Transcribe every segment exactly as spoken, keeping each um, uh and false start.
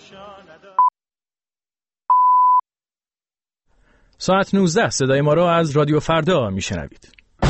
ساعت نوزده صدای ما را از رادیو فردا میشنوید.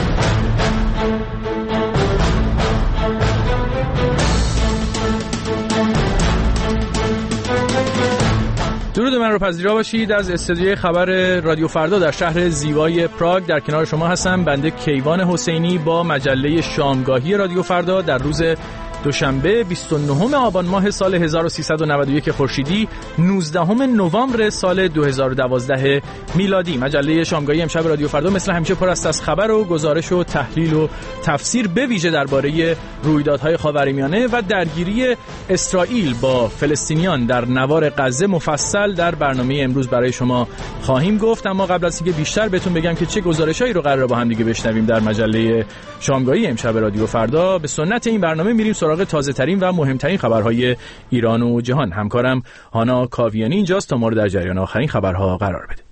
درود من رو پذیرا باشید. از استودیوی خبر رادیو فردا در شهر زیبای پراگ در کنار شما هستم. بنده کیوان حسینی با مجله شامگاهی رادیو فردا در روز دوشنبه بیست و نهم آبان ماه سال هزار و سیصد و نود و یک خورشیدی، نوزدهم نوامبر سال دو هزار و دوازده میلادی. مجله شامگاهی امشب رادیو فردا مثل همیشه پر است از خبر و گزارش و تحلیل و تفسیر، به ویژه درباره رویدادهای خاورمیانه و درگیری اسرائیل با فلسطینیان در نوار غزه مفصل در برنامه امروز برای شما خواهیم گفت. اما قبل از اینکه بیشتر بهتون بگم که چه گزارشایی رو قراره با هم دیگه بشنویم در مجله شامگاهی امشب رادیو فردا، به سنت این برنامه میریم سراغ تازه ترین و مهمترین خبرهای ایران و جهان. همکارم هانا کاویانی اینجاست تا ما رو در جریان آخرین خبرها قرار بده.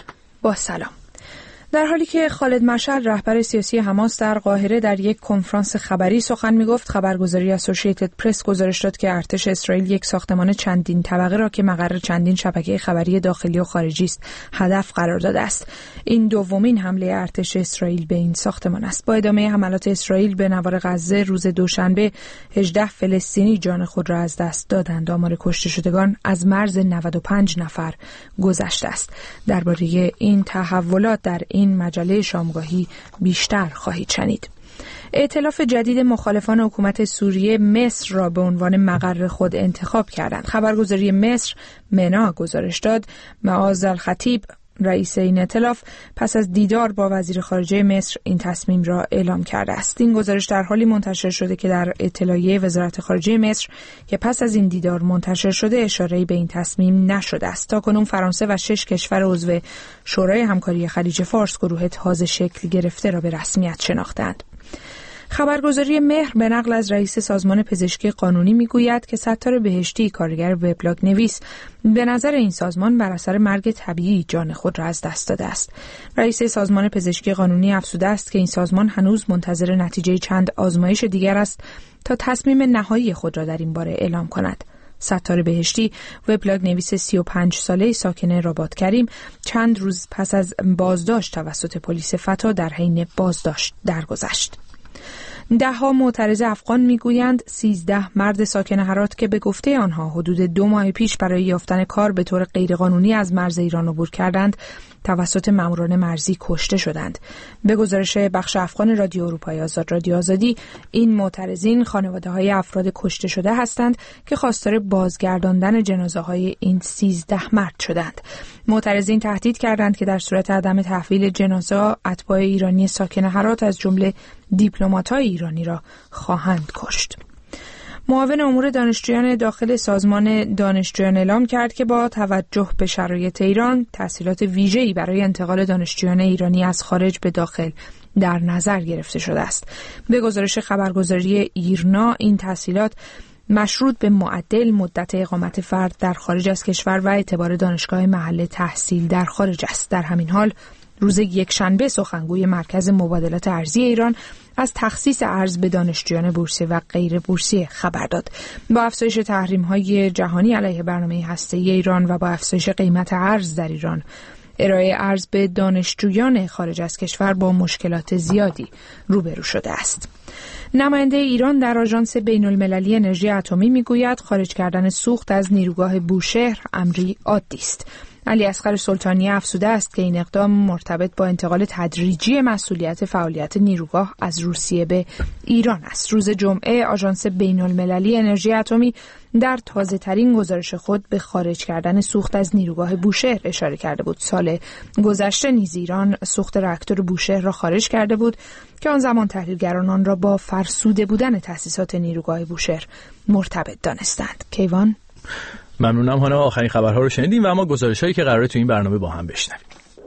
با سلام. در حالی که خالد مشعل رهبر سیاسی حماس در قاهره در یک کنفرانس خبری سخن میگفت، خبرگزاری اسوسییتد پرس گزارش داد که ارتش اسرائیل یک ساختمان چندین طبقه را که مقر چندین شبکه خبری داخلی و خارجی است هدف قرار داده است. این دومین حمله ارتش اسرائیل به این ساختمان است. با ادامه حملات اسرائیل به نوار غزه روز دوشنبه هجده فلسطینی جان خود را از دست دادند. آمار کشته شدگان از مرز نود و پنج نفر گذشته است. درباره این تحولات در این این مجله شامگاهی بیشتر خواهید شنید. ائتلاف جدید مخالفان حکومت سوریه مصر را به عنوان مقر خود انتخاب کردند. خبرگزاری مصر منا گزارش داد معاذ الخطیب رئیس این ائتلاف پس از دیدار با وزیر خارجه مصر این تصمیم را اعلام کرده است. این گزارش در حالی منتشر شده که در اطلاعیه وزارت خارجه مصر که پس از این دیدار منتشر شده اشاره‌ای به این تصمیم نشده است. تاکنون فرانسه و شش کشور عضو شورای همکاری خلیج فارس گروه تازه شکل گرفته را به رسمیت شناختند. خبرگزاری مهر به نقل از رئیس سازمان پزشکی قانونی میگوید که ستار بهشتی، کارگر وبلاگ نویس، به نظر این سازمان بر اثر مرگ طبیعی جان خود را از دست داده است. رئیس سازمان پزشکی قانونی افزوده است که این سازمان هنوز منتظر نتیجه چند آزمایش دیگر است تا تصمیم نهایی خود را در این باره اعلام کند. ستار بهشتی، وبلاگ نویس سی و پنج ساله ساکن رباط کریم، چند روز پس از بازداشت توسط پلیس فتا در حین بازداشت درگذشت. ده ها معترض افغان میگویند سیزده مرد ساکن هرات که به گفته آنها حدود دو ماه پیش برای یافتن کار به طور غیرقانونی از مرز ایران عبور کردند توسط ماموران مرزی کشته شدند. به گزارش بخش افغان رادیو اروپای آزاد رادیو آزادی، این معترضین خانواده‌های افراد کشته شده هستند که خواستار بازگرداندن جنازه‌های این سیزده مرد شدند. معترضین تهدید کردند که در صورت عدم تحویل جنازه اتباع ایرانی ساکن هرات از جمله دیپلمات‌های ایرانی را خواهند کشت. معاون امور دانشجویان داخل سازمان دانشجویان اعلام کرد که با توجه به شرایط ایران تسهیلات ویژه‌ای برای انتقال دانشجویان ایرانی از خارج به داخل در نظر گرفته شده است. به گزارش خبرگزاری ایرنا، این تسهیلات مشروط به معدل مدت اقامت فرد در خارج از کشور و اعتبار دانشگاه محل تحصیل در خارج است. در همین حال روز یکشنبه سخنگوی مرکز مبادلات ارزی ایران از تخصیص ارز به دانشجویان بورسی و غیر بورسی خبر داد. با افزایش تحریم‌های جهانی علیه برنامه هسته‌ای ایران و با افزایش قیمت ارز در ایران، ارائه ارز به دانشجویان خارج از کشور با مشکلات زیادی روبرو شده است. نماینده ایران در آژانس بین‌المللی انرژی اتمی میگوید خارج کردن سوخت از نیروگاه بوشهر امری عادی است. علی اصغر سلطانی افزوده است که این اقدام مرتبط با انتقال تدریجی مسئولیت فعالیت نیروگاه از روسیه به ایران است. روز جمعه آژانس بین‌المللی انرژی اتمی در تازه‌ترین گزارش خود به خارج کردن سوخت از نیروگاه بوشهر اشاره کرده بود. سال گذشته نیز ایران سوخت راکتور بوشهر را خارج کرده بود که آن زمان تحلیلگران آن را با فرسوده بودن تأسیسات نیروگاه بوشهر مرتبط دانستند. کیوان، ممنونم هانا. آخرین خبرها رو شنیدیم و اما گزارش‌هایی که قراره تو این برنامه با هم بشنویم.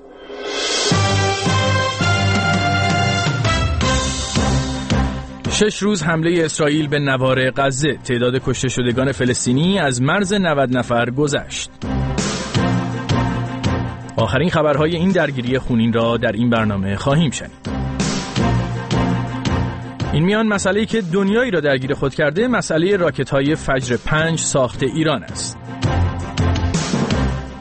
شش روز حمله اسرائیل به نوار غزه، تعداد کشته شدگان فلسطینی از مرز نود نفر گذشت. آخرین خبرهای این درگیری خونین را در این برنامه خواهیم شنید. این میان مسئله‌ای که دنیایی را درگیر خود کرده، مسئله راکت‌های فجر پنج ساخت ایران است.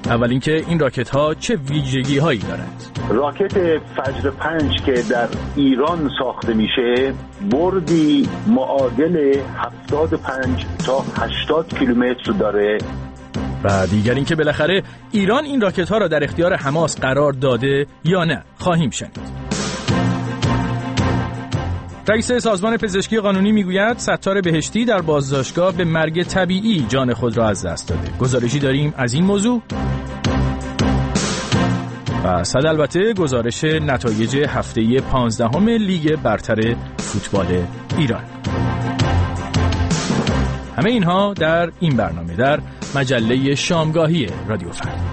اول اینکه این راکت ها چه ویژگی هایی دارند. راکت فجر پنج که در ایران ساخته میشه بردی معادل هفتاد و پنج تا هشتاد کیلومتر داره. و دیگر اینکه بالاخره ایران این راکت ها را در اختیار حماس قرار داده یا نه خواهیم شنید. رئیس سازمان پزشکی قانونی میگوید ستار بهشتی در بازداشتگاه به مرگ طبیعی جان خود را از دست داده. گزارشی داریم از این موضوع. و صد البته گزارش نتایج هفته پانزدهم لیگ برتر فوتبال ایران. همه اینها در این برنامه در مجله شامگاهی رادیو فردا.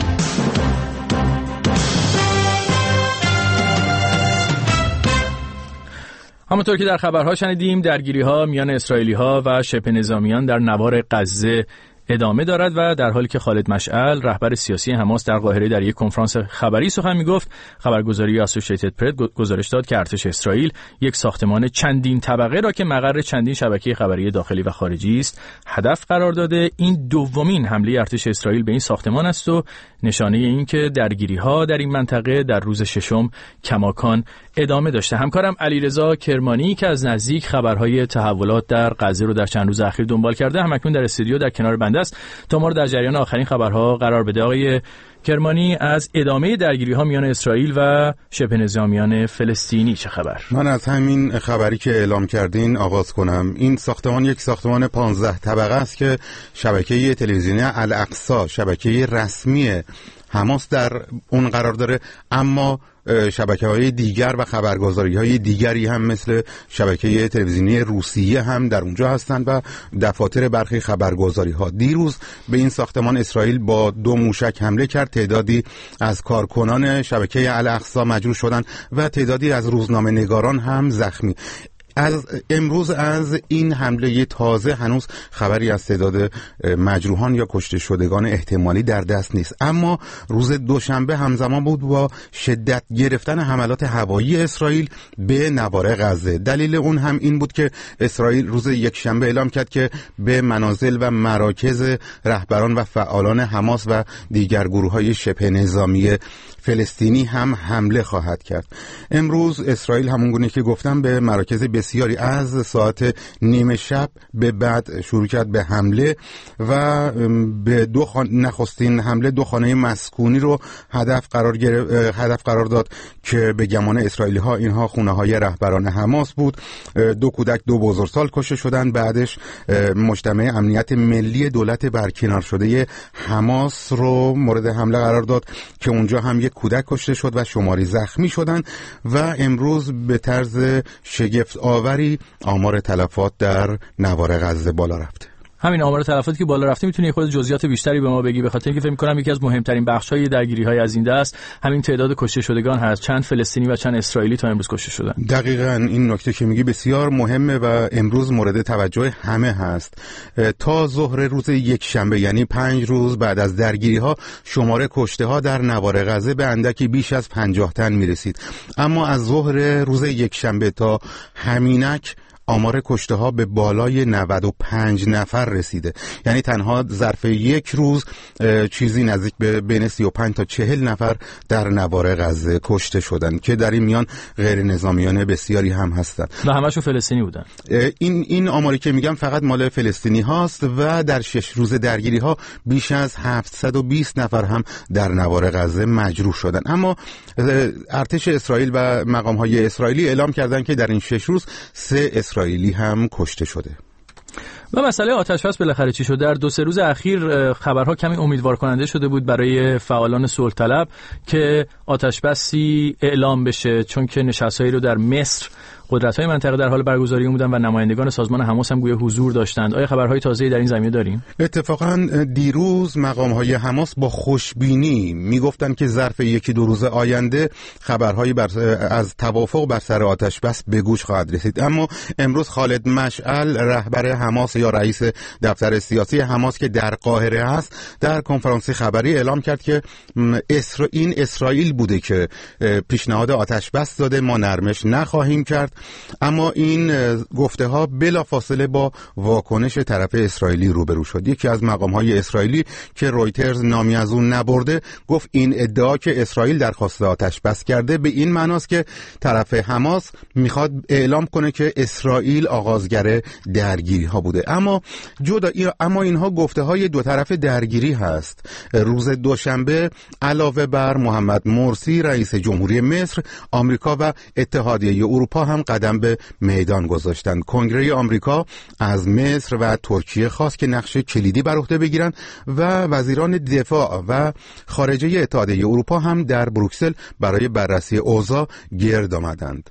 همونطور که در خبرها شنیدیم درگیری‌ها میان اسرائیلی‌ها و شبه نظامیان در نوار غزه ادامه دارد و در حالی که خالد مشعل رهبر سیاسی حماس در قاهره در یک کنفرانس خبری سخن میگفت، خبرگزاری اسوسییتد پرس گزارش داد که ارتش اسرائیل یک ساختمان چندین طبقه را که مقر چندین شبکه خبری داخلی و خارجی است هدف قرار داده. این دومین حمله ارتش اسرائیل به این ساختمان است و نشانه این که درگیری‌ها در این منطقه در روز ششم کماکان ادامه داشته. همکارم علیرضا کرمانی که از نزدیک خبرهای تحولات در غزه رو در چند روز اخیر دنبال کرده همکنون در استودیو در کنار بنده است تا ما رو در جریان آخرین خبرها قرار بده. آقای کرمانی، از ادامه درگیری‌ها میان اسرائیل و شبه نظامیان فلسطینی چه خبر؟ من از همین خبری که اعلام کردین آغاز کنم. این ساختمان یک ساختمان پانزده طبقه است که شبکه تلویزیونی الاقصی، شبکه رسمی حماس در اون قرار داره، اما شبکه‌های دیگر و خبرگزاری‌های دیگری هم مثل شبکه تلویزیونی روسیه هم در اونجا هستند و دفاتر برخی خبرگزاری‌ها. دیروز به این ساختمان اسرائیل با دو موشک حمله کرد. تعدادی از کارکنان شبکه الاقصی مجروح شدند و تعدادی از روزنامه‌نگاران هم زخمی. از امروز از این حمله تازه هنوز خبری از تعداد مجروحان یا کشته شدگان احتمالی در دست نیست، اما روز دوشنبه همزمان بود با شدت گرفتن حملات هوایی اسرائیل به نوار غزه. دلیل اون هم این بود که اسرائیل روز یکشنبه اعلام کرد که به منازل و مراکز رهبران و فعالان حماس و دیگر گروه‌های شبه نظامی فلسطینی هم حمله خواهد کرد. امروز اسرائیل همونگونه که گفتم به مراکز بسیاری از ساعت نیمه شب به بعد شروع کرد به حمله و به دو خان... نخستین حمله دو خانه مسکونی رو هدف قرار گر... هدف قرار داد که به گمان اسرائیلی ها اینها خونه های رهبران حماس بود. دو کودک دو بزرگسال کشته شدند. بعدش مجتمع امنیت ملی دولت برکنار شده حماس رو مورد حمله قرار داد که اونجا هم یک کودک کشته شد و شماری زخمی شدند و امروز به طرز شگفت آوری آمار تلفات در نوار غزه بالا رفته. همین آمار تلفاتی که بالا رفته میتونی خود جزئیات بیشتری به ما بگی؟ به خاطر اینکه فکر می‌کنم یکی از مهمترین بخش‌های درگیری‌های از این دست همین تعداد کشته شدگان هست. چند فلسطینی و چند اسرائیلی تا امروز کشته شدن. دقیقاً این نکته که میگی بسیار مهمه و امروز مورد توجه همه هست. تا ظهر روز یکشنبه یعنی پنج روز بعد از درگیری‌ها شمار کشته‌ها در نوار غزه به اندکی بیش از پنجاه تن میرسید، اما از ظهر روز یکشنبه تا همینک آمار کشته ها به بالای نود و پنج نفر رسیده. یعنی تنها ظرف یک روز چیزی نزدیک به بین سی و پنج تا چهل نفر در نوار غزه کشته شدن که در این میان غیر نظامیان بسیاری هم هستند و همشون فلسطینی بودن. این این آماری که میگم فقط مال فلسطینی هاست و در شش روز درگیری ها بیش از هفتصد و بیست نفر هم در نوار غزه مجروح شدن. اما ارتش اسرائیل و مقام های اسرائیلی اعلام کردند که در این شش روز سه اسرائیلی هم کشته شده. و مسئله آتش‌بس بالاخره چی شد؟ در دو سه روز اخیر خبرها کمی امیدوار کننده شده بود برای فعالان صلح طلب که آتش‌بسی اعلام بشه، چون که نشست‌هایی رو در مصر قدرت‌های منطقه در حال برگزاری بودن و نمایندگان سازمان حماس هم گویا حضور داشتند. آیا خبرهای تازه‌ای در این زمینه داریم؟ اتفاقاً دیروز مقام‌های حماس با خوشبینی میگفتند که ظرف یکی دو روز آینده خبرهایی بر از توافق بر سر آتش‌بس به گوش خواهد رسید. اما امروز خالد مشعل رهبر حماس یا رئیس دفتر سیاسی حماس که در قاهره هست در کنفرانس خبری اعلام کرد که اسر... این اسرائیل بوده که پیشنهاد آتش بس داده، ما نرمش نخواهیم کرد. اما این گفته ها بلافاصله با واکنش طرف اسرائیلی روبرو شد. یکی از مقام های اسرائیلی که رویترز نامی از اون نبرده گفت این ادعا که اسرائیل درخواست آتش بس کرده به این معناست که طرف حماس میخواد اعلام کنه که اسرائیل آغازگر درگیری ها بوده. اما جدا اما اینها گفته های دو طرف درگیری هست. روز دوشنبه علاوه بر محمد مرسی رئیس جمهوری مصر، آمریکا و اتحادیه اروپا هم قدم به میدان گذاشتند. کنگره آمریکا از مصر و ترکیه خواست که نقش کلیدی بر عهده بگیرند و وزیران دفاع و خارجه اتحادیه اروپا هم در بروکسل برای بررسی اوضاع گرد آمدند.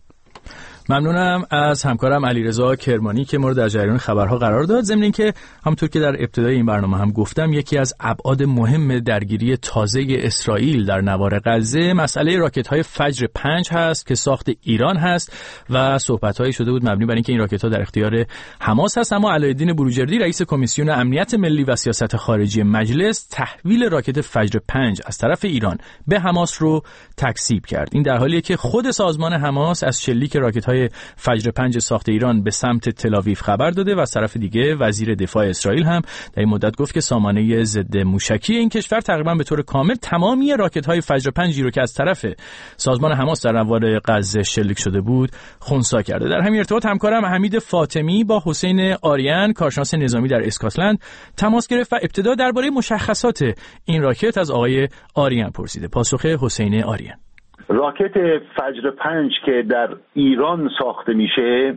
ممنونم از همکارم علیرضا کرمانی که ما رو در جریان خبرها قرار داد. ضمن اینکه همونطور که در ابتدای این برنامه هم گفتم یکی از ابعاد مهم درگیری تازه اسرائیل در نوار غزه مسئله راکت‌های فجر پنج هست که ساخت ایران هست و صحبت‌هایی شده بود مبنی بر اینکه این راکت‌ها در اختیار حماس هست. اما علایالدین بروجردی رئیس کمیسیون امنیت ملی و سیاست خارجی مجلس تحویل راکت فجر پنج از طرف ایران به حماس رو تکذیب کرد. این در حالیه که خود سازمان حماس از شلیک راکت‌های فجر پنج ساخت ایران به سمت تل‌آویو خبر داده و از طرف دیگه وزیر دفاع اسرائیل هم در این مدت گفت که سامانه ضد موشکی این کشور تقریبا به طور کامل تمامی راکت‌های فجر پنج رو که از طرف سازمان حماس در نوار غزه شلیک شده بود خنثی کرده. در همین ارتباط همکارم حمید فاطمی با حسین آریان کارشناس نظامی در اسکاتلند تماس گرفت و ابتدا درباره مشخصات این راکت از آقای آریان پرسیده. پاسخ حسین آریان: راکت فجر پنج که در ایران ساخته میشه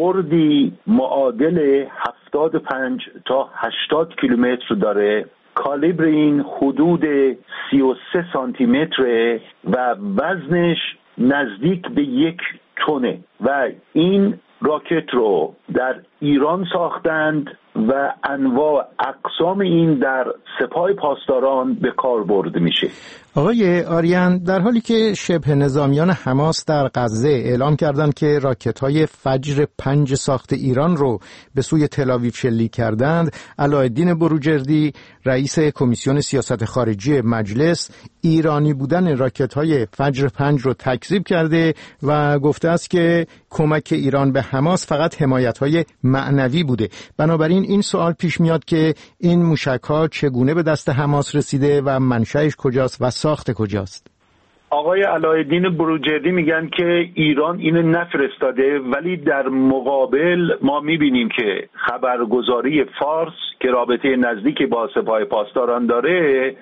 بردی معادل هفتاد و پنج تا هشتاد کیلومتر داره، کالیبر این حدود سی و سه سانتی متره و وزنش نزدیک به یک تونه و این راکت رو در ایران ساختند و انواع اقسام این در سپاه پاسداران به کار برده میشه. آقای آریان، در حالی که شبه نظامیان حماس در غزه اعلام کردند که راکت‌های فجر پنج ساخت ایران رو به سوی تل‌آویو شلیک کردند، علایالدین بروجردی رئیس کمیسیون سیاست خارجی مجلس ایرانی بودن راکت‌های فجر پنج رو تکذیب کرده و گفته است که کمک ایران به حماس فقط حمایت‌های معنوی بوده. بنابراین این سوال پیش میاد که این موشک‌ها چگونه به دست حماس رسیده و منشأش کجاست و ساخت کجاست؟ آقای علایالدین بروجردی میگن که ایران اینو نفرستاده، ولی در مقابل ما میبینیم که خبرگزاری فارس که رابطه نزدیک با سپاه پاسداران داره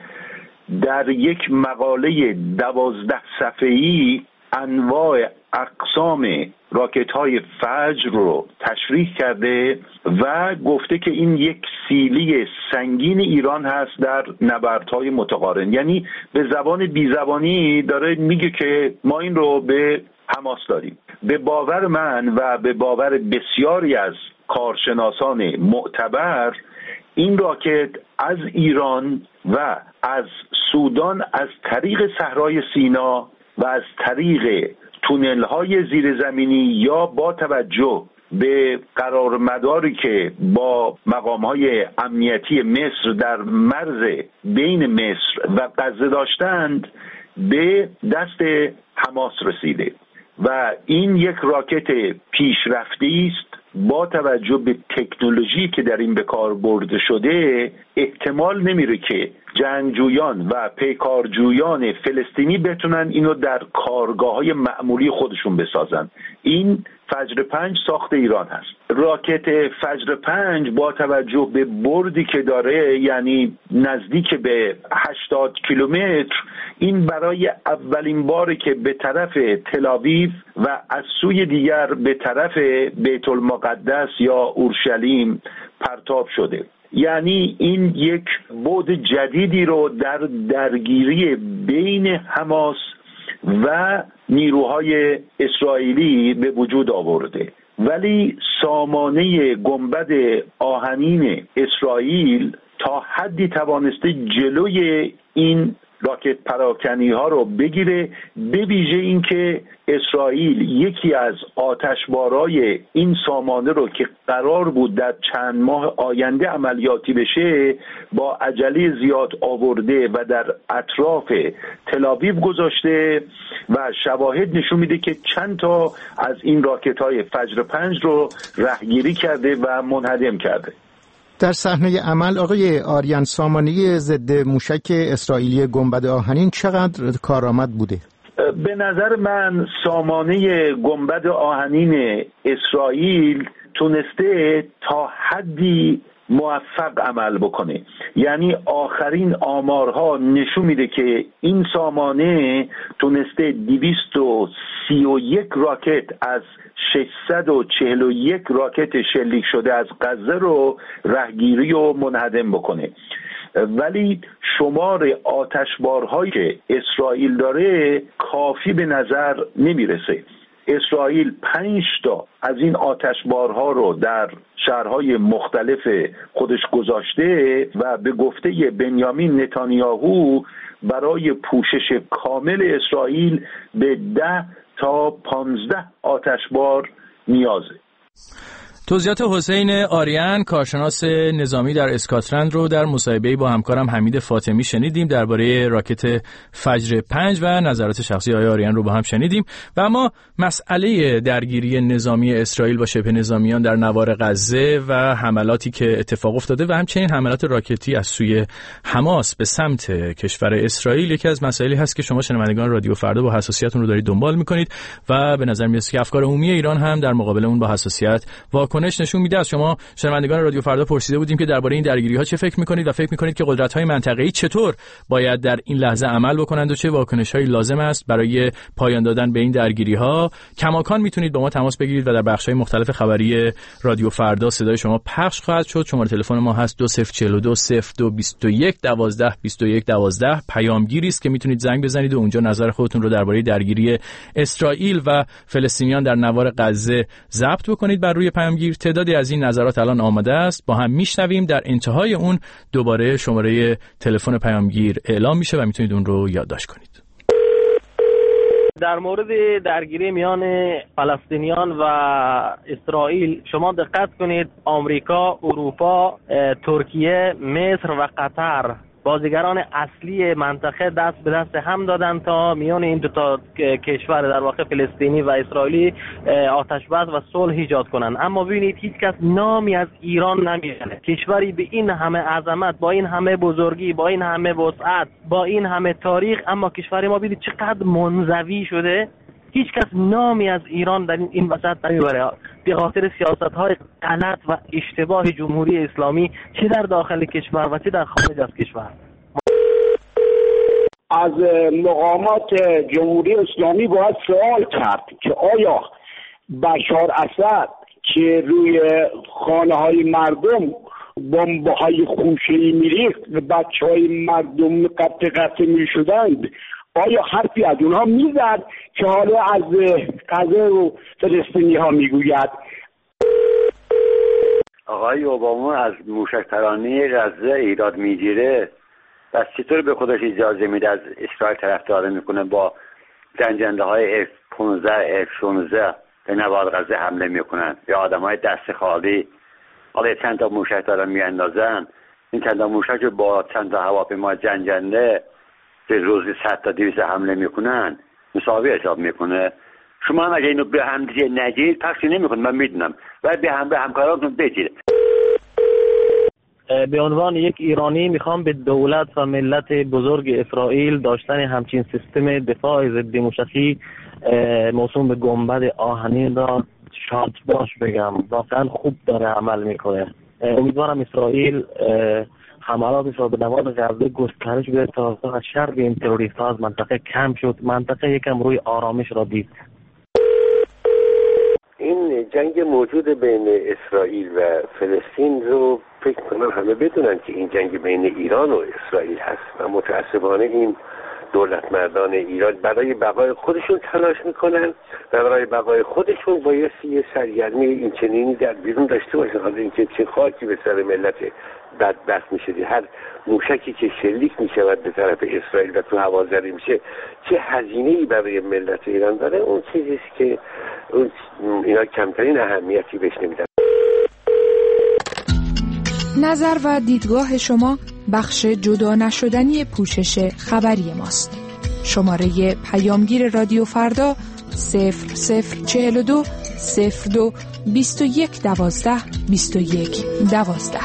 در یک مقاله دوازده صفحه‌ای انواع اقسام راکت‌های فجر رو تشریح کرده و گفته که این یک سیلی سنگین ایران هست در نبردهای متقارن. یعنی به زبان بیزبانی داره میگه که ما این رو به حماس داریم. به باور من و به باور بسیاری از کارشناسان معتبر این راکت از ایران و از سودان از طریق صحرای سینا و از طریق تونل‌های زیرزمینی یا با توجه به قرارمداری که با مقام‌های امنیتی مصر در مرز بین مصر و غزه داشتند به دست حماس رسیده و این یک راکت پیشرفته است. با توجه به تکنولوژی که در این به کار برده شده احتمال نمیره که جنگجویان و پیکارجویان فلسطینی بتونن اینو در کارگاه‌های معمولی خودشون بسازن. این فجر پنج ساخت ایران هست. راکت فجر پنج با توجه به بردی که داره، یعنی نزدیک به هشتاد کیلومتر، این برای اولین باری که به طرف تل‌آویو و از سوی دیگر به طرف بیت المقدس یا اورشلیم پرتاب شده. یعنی این یک بعد جدیدی رو در درگیری بین حماس و نیروهای اسرائیلی به وجود آورده. ولی سامانه گنبد آهنین اسرائیل تا حدی توانسته جلوی این راکت پراکنی ها رو بگیره، به ویژه اینکه اسرائیل یکی از آتشبارای این سامانه رو که قرار بود در چند ماه آینده عملیاتی بشه با عجله زیاد آورده و در اطراف تل‌آویو گذاشته و شواهد نشون میده که چند تا از این راکت های فجر پنج رو رهگیری کرده و منهدم کرده. در صحنه عمل آقای آریان، سامانه ضد موشک اسرائیلی گنبد آهنین چقدر کارآمد بوده؟ به نظر من سامانه گنبد آهنین اسرائیل تونسته تا حدی موفق عمل بکنه. یعنی آخرین آمارها نشون میده که این سامانه تونسته دویست و سی و یک راکت از ششصد و چهل و یک راکت شلیک شده از غزه رو رهگیری و منهدم بکنه. ولی شمار آتشبارهایی که اسرائیل داره کافی به نظر نمیرسه. اسرائیل پنج تا از این آتشبارها رو در شهرهای مختلف خودش گذاشته و به گفته بنیامین نتانیاهو برای پوشش کامل اسرائیل به ده تا پانزده آتشبار نیازه. توضیحات حسین آریان، کارشناس نظامی در اسکاتلند رو در مصاحبه‌ای با همکارم حمید فاطمی شنیدیم درباره راکت فجر پنج و نظرات شخصی آقای آریان رو با هم شنیدیم. و اما مسئله درگیری نظامی اسرائیل با شبه نظامیان در نوار غزه و حملاتی که اتفاق افتاده و همچنین حملات راکتی از سوی حماس به سمت کشور اسرائیل یکی از مسائلی هست که شما شنوندگان رادیو فردا با حساسیتون رو دارید دنبال می‌کنید و به نظر میاد که افکار عمومی ایران هم در مقابل اون با حساسیت واکنش نشون میده. از شما شنوندگان رادیو فردا پرسیده بودیم که درباره این درگیری‌ها چه فکر می‌کنید و فکر می‌کنید که قدرت‌های منطقه‌ای چطور باید در این لحظه عمل بکنند و چه واکنش‌هایی لازم است برای پایان دادن به این درگیری‌ها. کماکان میتونید با ما تماس بگیرید و در بخش‌های مختلف خبری رادیو فردا صدای شما پخش خواهد شد. شماره تلفن ما هست دو صفر چهار دو صفر دو بیست و یک دوازده بیست و یک دوازده. پیامگیری است که میتونید زنگ بزنید و اونجا نظر خودتون رو درباره درگیری اسرائیل و فلسطینیان در نوار غزه ضبط بکنید بر روی پیامگیر. تعدادی از این نظرات الان آماده است، با هم میشنویم. در انتهای اون دوباره شماره تلفن پیامگیر اعلام میشه و میتونید اون رو یادداشت کنید. در مورد درگیری میان فلسطینیان و اسرائیل شما دقت کنید، آمریکا، اروپا، ترکیه، مصر و قطر بازیگران اصلی منطقه دست به دست هم دادن تا میان این دو تا کشور در واقع فلسطینی و اسرائیلی آتش بس و صلح ایجاد کنن. اما ببینید هیچ کس نامی از ایران نمیاره. کشوری به این همه عظمت، با این همه بزرگی، با این همه وسعت، با این همه تاریخ، اما کشور ما ببینید چقدر منزوی شده. هیچ کس نامی از ایران در این وسط نمیبره به خاطر سیاست‌های غلط و اشتباه جمهوری اسلامی، چه در داخل کشور و چه در خارج از کشور. از مقامات جمهوری اسلامی باید سوال کرد که آیا بشار اسد که روی خانه‌های مردم بمب‌های خوشه‌ای می‌ریخت و بچه‌های مردم قطع قطع می‌شدند، آیا حرفی از اونها میزد که حالا از غزه و فلسطینی ها میگوید؟ آقای اوباما از موشک ترانی غزه ایراد میگیره، بس چطور به خودش اجازه میده از اسرائیل طرفداری میکنه با جنگنده های اف پانزده اف شانزده به نوار غزه حمله میکنن یا آدم های دست خالی حالا چند تا موشک دارن میاندازن، این چند تا موشک با چند تا هواپیما جنگنده به روزی صد تا دویست حمله میکنن، مساوی حساب میکنه. شما هم اگه اینو به هم دیگه نگید پخشی نمیکنه، من میدونم، ولی به هم به همکاراتون بگید. به عنوان یک ایرانی میخوام به دولت و ملت بزرگ اسرائیل داشتن همچین سیستم دفاع ضد موشکی موسوم به گنبد آهنین را شاد باش بگم. واقعا خوب داره عمل میکنه. امیدوارم اسرائیل حملاتش را به نوار غزه گسترش بده تا شر این تروریست‌ها از منطقه کم شد، منطقه یکم روی آرامش را دید. این جنگ موجود بین اسرائیل و فلسطین رو فکر کنم همه بدونن که این جنگ بین ایران و اسرائیل هست و متاسفانه این دولت مردان ایران برای بقای خودشون تلاش میکنن و برای بقای خودشون بایستی یه سرگرمی این چنینی در بیرون داشته باشن. حالا اینکه چه خاکی به سر ملت بدبخت میشه، هر موشکی که شلیک میشود به طرف اسرائیل و تو هوا زده میشه چه هزینه‌ای برای ملت ایران داره، اون چیزیست که اون اینا کمترین اهمیتی بهش نمیدن. نظر و دیدگاه شما بخش جدا نشدنی پوشش خبری ماست. شماره پیامگیر رادیو فردا صفر صفر چهل و دو صفر دو بیست و یک دوازده بیست و یک دوازده.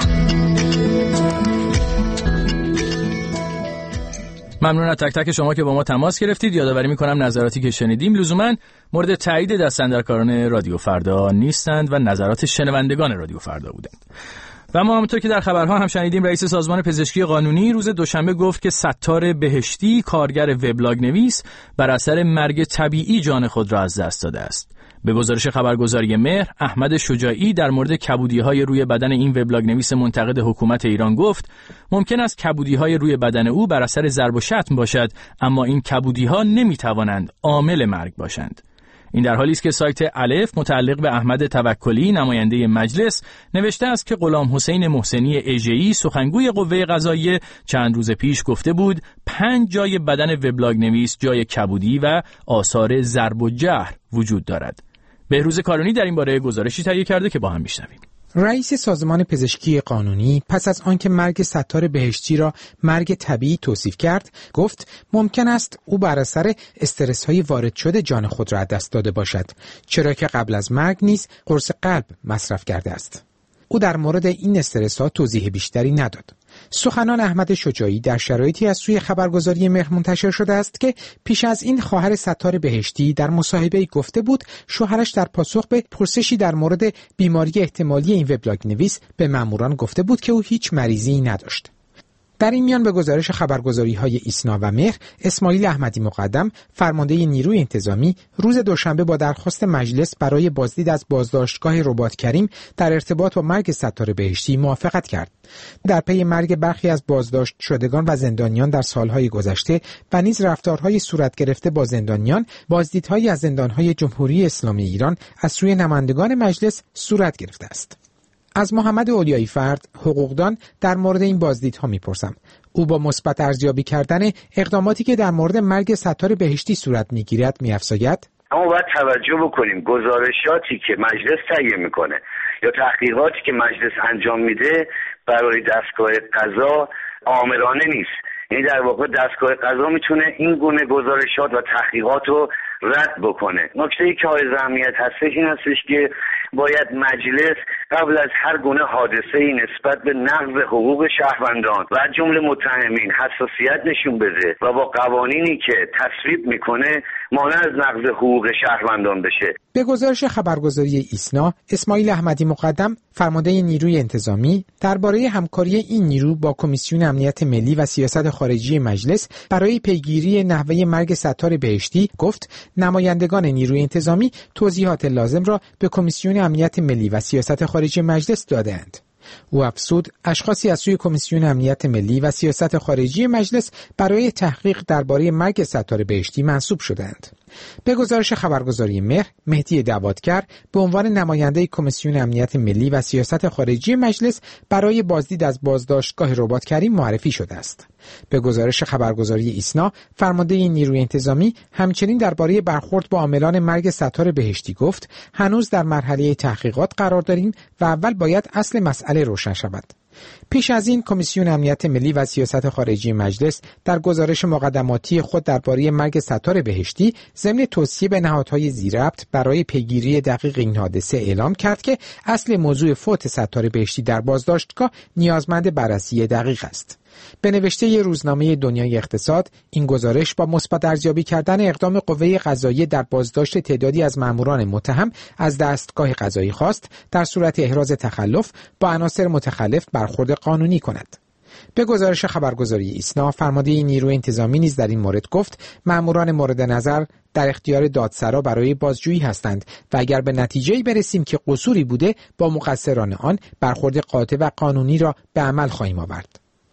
ممنون از تک تک شما که با ما تماس گرفتید. یادآوری می‌کنم نظراتی که شنیدیم لزوماً مورد تایید دست‌اندرکاران رادیو فردا نیستند و نظرات شنوندگان رادیو فردا بودند. و ما همونطور که در خبرها هم شنیدیم رئیس سازمان پزشکی قانونی روز دوشنبه گفت که ستار بهشتی کارگر وبلاگ نویس بر اثر مرگ طبیعی جان خود را از دست داده است. به گزارش خبرگزاری مهر، احمد شجاعی در مورد کبودی‌های روی بدن این وبلاگ نویس منتقد حکومت ایران گفت ممکن است کبودی‌های روی بدن او بر اثر ضرب و شتم باشد، اما این کبودی‌ها نمی‌توانند عامل مرگ باشند. این در حالی است که سایت الف متعلق به احمد توکلی نماینده مجلس نوشته است که غلام حسین محسنی اژه‌ای سخنگوی قوه قضاییه چند روز پیش گفته بود پنج جای بدن وبلاگ نویس جای کبودی و آثار ضرب و جرح وجود دارد. بهروز کارونی در این باره گزارشی تهیه کرده که با هم میشنویم. رئیس سازمان پزشکی قانونی پس از آنکه مرگ ستار بهشتی را مرگ طبیعی توصیف کرد، گفت ممکن است او بر اثر استرس‌های وارد شده جان خود را از دست داده باشد، چرا که قبل از مرگ نیز قرص قلب مصرف کرده است. او در مورد این استرس‌ها توضیح بیشتری نداد. سخنان احمد شجاعی در شرایطی از سوی خبرگزاری مهر منتشر شده است که پیش از این خواهر ستار بهشتی در مصاحبه‌ای گفته بود شوهرش در پاسخ به پرسشی در مورد بیماری احتمالی این وبلاگ نویس به ماموران گفته بود که او هیچ مریضی نداشت. در این میان به گزارش خبرگزاری‌های ایسنا و مهر، اسماعیل احمدی مقدم فرمانده نیروی انتظامی روز دوشنبه با درخواست مجلس برای بازدید از بازداشتگاه رباط کریم در ارتباط با مرگ ستار بهشتی موافقت کرد. در پی مرگ برخی از بازداشت شدگان و زندانیان در سالهای گذشته و نیز رفتارهای صورت گرفته با زندانیان، بازدیدهای از زندانهای جمهوری اسلامی ایران از سوی نمایندگان مجلس صورت گرفته است. از محمد اولیایی فرد، حقوقدان، در مورد این بازدیدها میپرسم. او با مثبت ارزیابی کردن اقداماتی که در مورد مرگ ستار بهشتی صورت میگیرد میافزاید: اما باید توجه بکنیم گزارشاتی که مجلس تهیه میکنه یا تحقیقاتی که مجلس انجام میده برای دستگاه قضا عاملانه نیست. یعنی در واقع دستگاه قضا میتونه این گونه گزارشات و تحقیقات رو رد بکنه. نکته‌ای که حائز اهمیت هستش این هستش که باید مجلس قبل از هر گونه حادثه‌ای نسبت به نقض حقوق شهروندان و جمله متهمین حساسیت نشون بده و با قوانینی که تصویب میکنه مانع از نقض حقوق شهروندان بشه. به گزارش خبرگزاری ایسنا، اسماعیل احمدی مقدم فرمانده نیروی انتظامی درباره همکاری این نیرو با کمیسیون امنیت ملی و سیاست خارجی مجلس برای پیگیری نحوه مرگ ستار بهشتی گفت نمایندگان نیروی انتظامی توضیحات لازم را به کمیسیون امنیت ملی و سیاست خارجی مجلس دادند. او افزود اشخاصی از سوی کمیسیون امنیت ملی و سیاست خارجی مجلس برای تحقیق درباره مرگ ستار بهشتی منصوب شدند. به گزارش خبرگزاری مهر، مهدی دوادکر به عنوان نماینده کمیسیون امنیت ملی و سیاست خارجی مجلس برای بازدید از بازداشتگاه رباط کریم معرفی شده است. به گزارش خبرگزاری ایسنا، فرمانده نیروی انتظامی همچنین درباره برخورد با عاملان مرگ ستار بهشتی گفت هنوز در مرحله تحقیقات قرار داریم و اول باید اصل مسئله روشن شود. پیش از این کمیسیون امنیت ملی و سیاست خارجی مجلس در گزارش مقدماتی خود درباره مرگ ستار بهشتی ضمن توصیه به نهادهای ذی‌ربط برای پیگیری دقیق این حادثه اعلام کرد که اصل موضوع فوت ستار بهشتی در بازداشتگاه نیازمند بررسی دقیق است. به نوشته ی روزنامه دنیای اقتصاد، این گزارش با مثبت ارزیابی کردن اقدام قوه قضاییه در بازداشت تعدادی از ماموران متهم از دستگاه قضایی خواست در صورت احراز تخلف با عناصر متخلف برخورد قانونی کند. به گزارش خبرگزاری ایسنا، فرمانده نیروی انتظامی نیز در این مورد گفت ماموران مورد نظر در اختیار دادسرا برای بازجویی هستند و اگر به نتیجه‌ای برسیم که قصوری بوده با مقصران آن برخورد قاطع و قانونی را به عمل خواهیم آورد.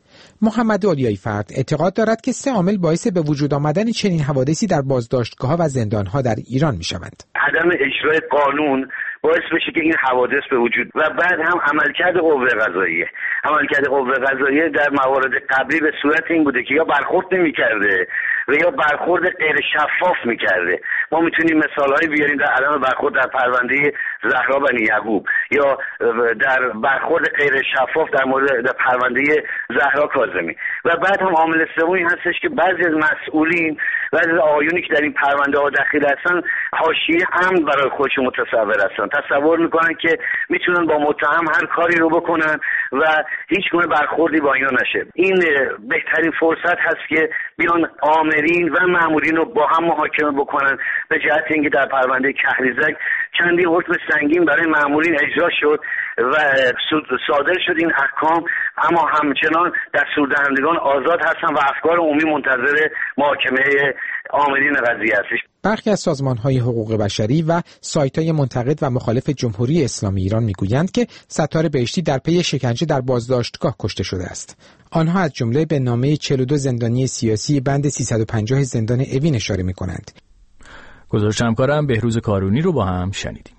محمد اولیای فرد اعتقاد دارد که سه عامل باعث به وجود آمدن چنین حوادثی در بازداشتگاه‌ها و زندان‌ها در ایران می‌شوند. عدم اجرای قانون باعث بشه که این حوادث به وجود و بعد هم عملکرد قوه قضاییه عملکرد قوه قضاییه در موارد قبلی به صورت این بوده که یا برخورد نمی‌کرده و یا برخورد غیر شفاف می‌کرده. ما میتونیم مثال‌هایی بیاریم در عدم برخورد در پرونده زهرا بنی یعقوب یا در برخورد غیر شفاف در مورد در پرونده زهرا کاظمی. و بعد هم عامل سومی هستش که بعضی از مسئولین بعضی از آقایونی که در این پرونده ها دخیل هستن حاشیه امن برای خودشون متصور هستن، تصور میکنن که میتونن با متهم هر کاری رو بکنن و هیچ گونه برخوردی با اینا نشه. این بهترین فرصت هست که بیان آمرین و مامورین رو با هم محاکمه بکنن به جهت اینکه در پرونده کهریزک چندین حکم سنگین برای مامورین اجرا شد و صادر شد این احکام، اما همچنان دستوردهندگان آزاد هستن و افکار عمومی منتظر محاکمه آمرین قضیه هستش. برخی از سازمان‌های حقوق بشری و سایت‌های منتقد و مخالف جمهوری اسلامی ایران می‌گویند که ستار بهشتی در پی شکنجه در بازداشتگاه کشته شده است. آنها از جمله به نامه چهل و دو زندانی سیاسی بند سیصد و پنجاه زندان اوین اشاره می‌کنند. گزارش همکارم بهروز کارونی رو با هم شنیدیم.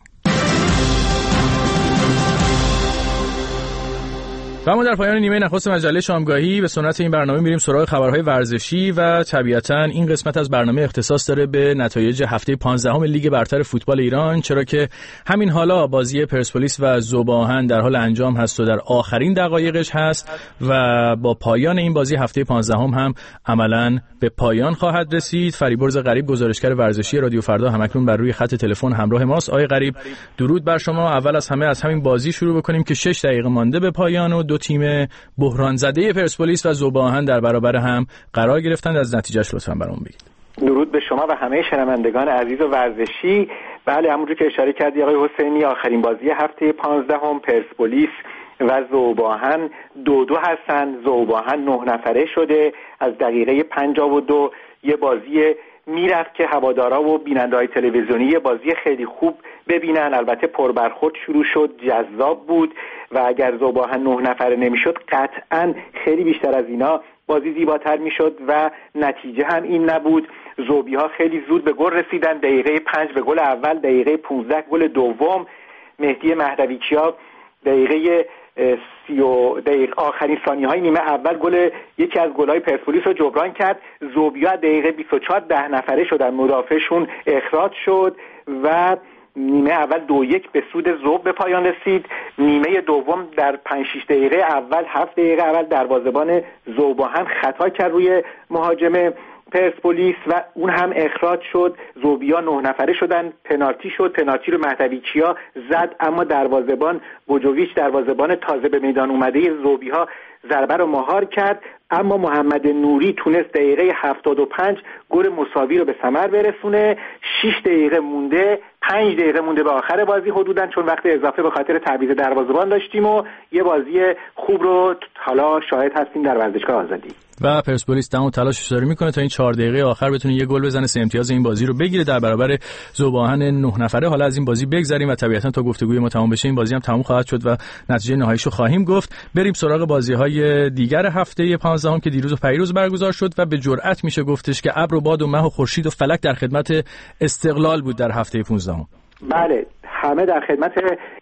و ما در پایان نیمه نخست مجله شامگاهی به سنت این برنامه میریم سراغ خبرهای ورزشی و طبیعتاً این قسمت از برنامه اختصاص داره به نتایج هفته پانزدهم لیگ برتر فوتبال ایران، چرا که همین حالا بازی پرسپولیس و ذوب‌آهن در حال انجام هست و در آخرین دقایقش هست و با پایان این بازی هفته پانزدهم هم عملاً به پایان خواهد رسید. فریبرز غریب گزارشگر ورزشی رادیو فردا همکنون بر روی خط تلفن همراه ماست. آقای غریب درود بر شما. اول از همه از همین بازی شروع بکنیم که شش دقیقه مانده به پایان و دو تیم بحران زده پرسپولیس و ذوب‌آهن در برابر هم قرار گرفتند. از نتیجهش لطفاً برام بگید. درود به شما و همه شنوندگان عزیز و ورزشی. بله، همونجوری که اشاره کردی آقای حسینی، آخرین بازی هفته پانزدهم پرسپولیس و ذوب‌آهن دو دو هستن. ذوب‌آهن نه نفره شده. از دقیقه پنجاه و دو یه بازی میرفت که هوادارا و بیننده‌های تلویزیونی یه بازی خیلی خوب ببینن. البته پربرخورد شروع شد، جذاب بود و اگر ذوب‌آهن نه نفره نمیشد قطعاً خیلی بیشتر از اینا بازی زیباتر میشد و نتیجه هم این نبود. ذوبی‌ها خیلی زود به گل رسیدن. دقیقه پنج به گل اول، دقیقه پانزده گل دوم. مهدی مهدویچیا دقیقه سی و دقیقه آخرین ثانیه‌های نیمه اول گل یکی از گل‌های پرسپولیس رو جبران کرد. ذوبی‌ها دقیقه بیست و چهار ده نفره شدن، مدافعشون اخراج شد و نیمه اول دو یک به سود ذوب به پایان رسید. نیمه دوم در پنج شش دقیقه اول هفت دقیقه اول دروازه‌بان ذوب‌آهن خطا کرد روی مهاجم پرسپولیس و اون هم اخراج شد. ذوبی‌ها نه نفره شدن. پنالتی شد، پنالتی رو مهدویچیا زد، اما دروازه‌بان بوجوویچ، دروازه‌بان تازه به میدان اومده ذوبی‌ها، ضربه رو مهار کرد. اما محمد نوری تونست دقیقه هفتاد و پنج گل مساوی رو به ثمر برسونه. شش دقیقه مونده، پنج دقیقه مونده به آخر بازی حدوداً، چون وقت اضافه به خاطر تعویض دروازه‌بان داشتیم و یه بازی خوب رو حالا شاهد هستیم در ورزشگاه آزادی. و پرسپولیس تمام تلاشش داره میکنه تا این چهار دقیقه آخر بتونه یه گل بزنه، سه امتیاز این بازی رو بگیره در برابر ذوب‌آهن نه نفره. حالا از این بازی بگذریم و طبیعتاً تا گفتگوی ما تمام بشه این بازی هم تمام خواهد شد و نتیجه نهاییشو خواهیم گفت. بریم سراغ بازی‌های دیگر هفته پانزدهم که دیروز و پیروز برگزار شد و به جرئت میشه گفتش که ابر و باد و مه و خورشید و فلک در خدمت استقلال بود در هفته پانزدهم. بله، همه در خدمت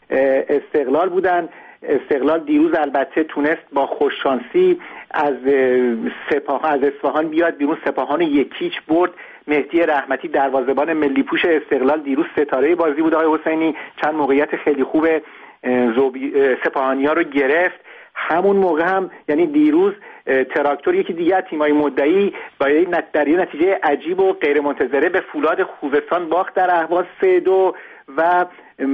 استقلال بودن. استقلال دیروز البته تونست با خوششانسی از سپاه از اصفهان بیاد بیرون. سپاهان یکیچ برد. مهدی رحمتی دروازه‌بان ملی پوش استقلال دیروز ستاره بازی بود. آقای حسینی چند موقعیت خیلی خوب سپاهانی‌ها رو گرفت. همون موقع هم یعنی دیروز تراکتور یکی دیگه از تیم‌های مدعی با در یه نتیجه عجیب و غیر منتظره به فولاد خوزستان باخت در اهواز سه دو و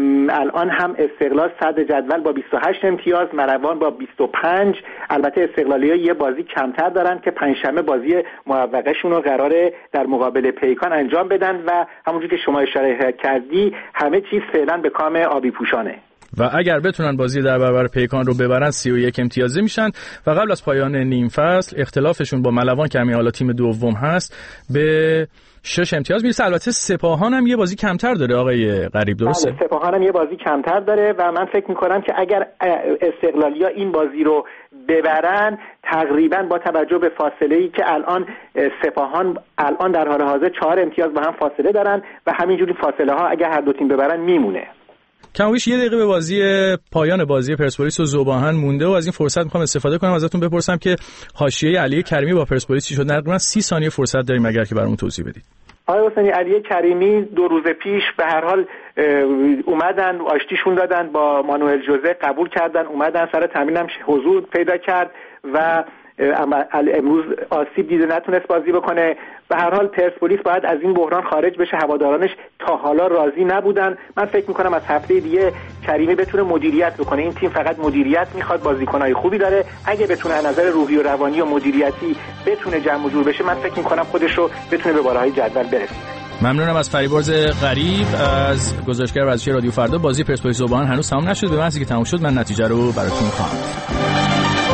الان هم استقلال صدر جدول با بیست و هشت امتیاز، مروان با بیست و پنج. البته استقلالی‌ها یه بازی کمتر دارن که پنجشنبه بازی موفقشون رو قراره در مقابل پیکان انجام بدن و همونجوری که شما اشاره کردی همه چیز فعلا به کام آبی پوشانه. و اگر بتونن بازی در برابر پیکان رو ببرن سی و یک امتیازه میشن و قبل از پایان نیم فصل اختلافشون با ملوان که همین حالا تیم دوم هست به شش امتیاز میرسه. البته سپاهان هم یه بازی کمتر داره آقای غریب، درسته؟ بله، سپاهان هم یه بازی کمتر داره و من فکر میکنم که اگر استقلالیا این بازی رو ببرن تقریبا با توجه به فاصله‌ای که الان سپاهان الان در حال حاضر چهار امتیاز با هم فاصله دارن و همینجوری فاصله ها اگر هر دو تیم ببرن میمونه. کمویش یه دقیقه به بازی پایان بازی پرسپولیس و ذوباهن مونده و از این فرصت میخوام استفاده کنم ازتون بپرسم که حاشیه علی کریمی با پرسپولیس چی شد. تقریبا سی ثانیه فرصت داریم اگر که برامون توضیح بدید. آقای حسینی، علی کریمی دو روز پیش به هر حال اومدن آشتیشون دادن با مانوئل جوزه، قبول کردن، اومدن سر تمرینم حضور پیدا کرد و امروز آسیب دیده نتونست بازی بکنه. به هر حال پرسپولیس باید از این بحران خارج بشه، هوادارانش تا حالا راضی نبودن. من فکر میکنم از هفته دیگه کریمی بتونه مدیریت بکنه. این تیم فقط مدیریت میخواد، بازیکنای خوبی داره. اگه بتونه از نظر روحی و روانی و مدیریتی بتونه جمع و جور بشه، من فکر میکنم خودش رو بتونه به بالای جدول برسونه. ممنونم از فریبرز غریب از گزارشگر ورزشی رادیو فردا. بازی پرسپولیس ذوباهن هنوز تمام نشد، به محضی که تمام شد من نتیجه رو براتون خواهم گفت.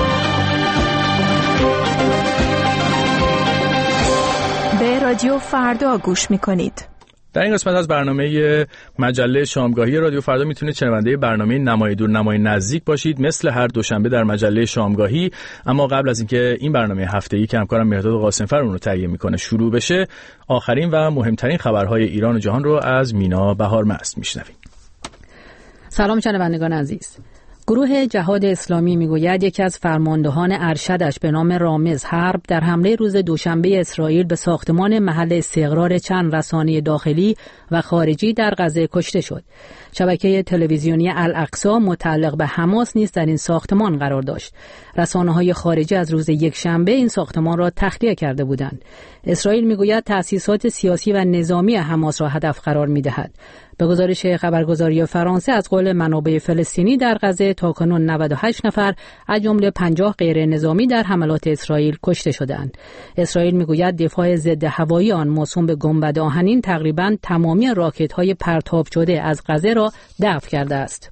به رادیو فردا گوش میکنید. در این قسمت از برنامه مجله شامگاهی رادیو فردا میتونید شنونده برنامه نمای دور نمای نزدیک باشید مثل هر دوشنبه در مجله شامگاهی. اما قبل از اینکه این برنامه هفته‌ای که همکارم مهرداد قاسمفر اون رو تهیه میکنه شروع بشه، آخرین و مهمترین خبرهای ایران و جهان رو از مینا بهار مست میشنویم. سلام شنوندگان عزیز. گروه جهاد اسلامی میگوید یکی از فرماندهان ارشدش به نام رامز حرب در حمله روز دوشنبه اسرائیل به ساختمان محل استقرار چند رسانه داخلی و خارجی در غزه کشته شد. شبکه تلویزیونی الاقصی متعلق به حماس نیز در این ساختمان قرار داشت. رسانه‌های خارجی از روز یکشنبه این ساختمان را تخلیه کرده بودند. اسرائیل میگوید تأسیسات سیاسی و نظامی حماس را هدف قرار می‌دهد. به گزارش خبرگزاری فرانسه از قول منابع فلسطینی در غزه تاکنون نود و هشت نفر از جمله پنجاه غیر نظامی در حملات اسرائیل کشته شدند. اسرائیل میگوید دفاع ضد هوایی آن موسوم به گنبد آهنین تقریباً تمامی راکت‌های پرتاب شده از غزه را دفع کرده است.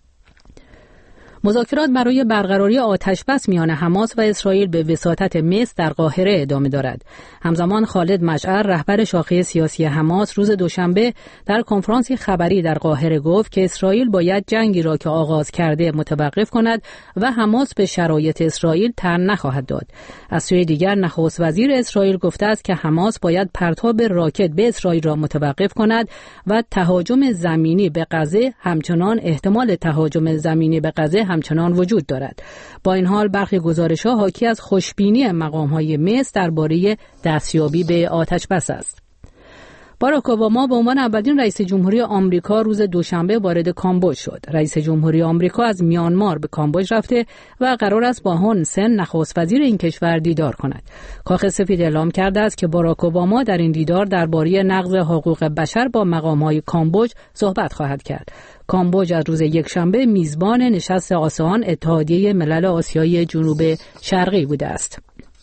مذاکرات برای برقراری آتشبس میان حماس و اسرائیل به وساطت مصر در قاهره ادامه دارد. همزمان خالد مشعل رهبر شاخه سیاسی حماس روز دوشنبه در کنفرانسی خبری در قاهره گفت که اسرائیل باید جنگی را که آغاز کرده متوقف کند و حماس به شرایط اسرائیل تن نخواهد داد. از سوی دیگر نخست وزیر اسرائیل گفته است که حماس باید پرتاب راکت به اسرائیل را متوقف کند و تهاجم زمینی به غزه همچنان احتمال تهاجم زمینی به غزه همچنان وجود دارد. با این حال برخی گزارش‌ها حاکی از خوشبینی مقام‌های مصر درباره دستیابی به آتشبس است. باراک اوباما به عنوان اولین رئیس جمهوری آمریکا روز دوشنبه وارد کامبوج شد. رئیس جمهوری آمریکا از میانمار به کامبوج رفته و قرار است با هون سن نخست وزیر این کشور دیدار کند. کاخ سفید اعلام کرده است که باراک اوباما در این دیدار درباره نقض حقوق بشر با مقام‌های کامبوج صحبت خواهد کرد. کامبوج از روز یکشنبه میزبان نشست آسان اتحادیه ملل آسیای جنوب شرقی بوده است.